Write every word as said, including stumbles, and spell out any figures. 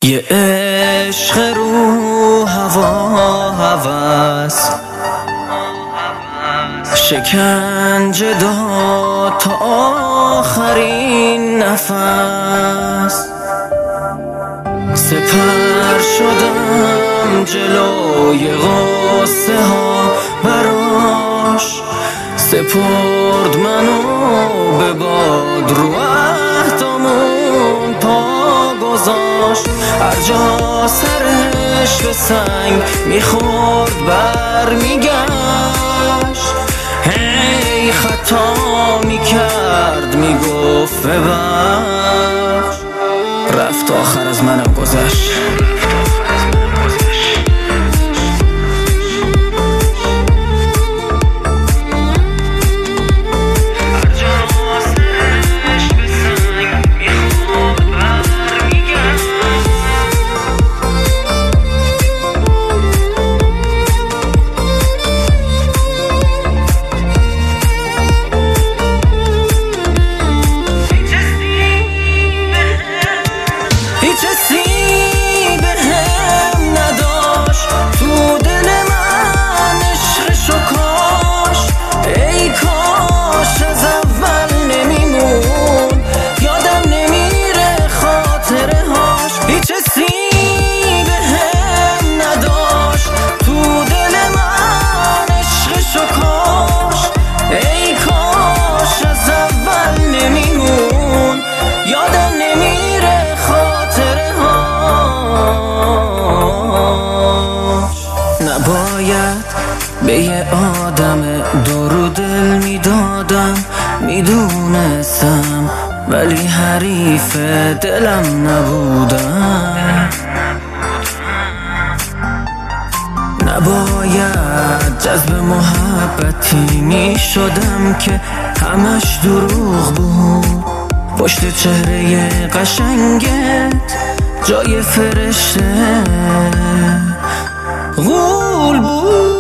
یه عشق رو هوا هوس شکنجه داد تا آخرین نفس، سپر شدم جلوی غصه ها براش، سپرد منو به باد رو عهدامون پا گذاشت. هر جا سرش به سنگ میخورد بر میگشت، هی خطا میکرد میگفت ببخش، رفت آخر از منم گذشت. نباید به یه آدم دور دل میدادم، میدونستم ولی حریف دلم نبودم. نباید جذب محبتی میشدم که همش دروغ بود، پشت چهره قشنگت جای فرشته غول بود.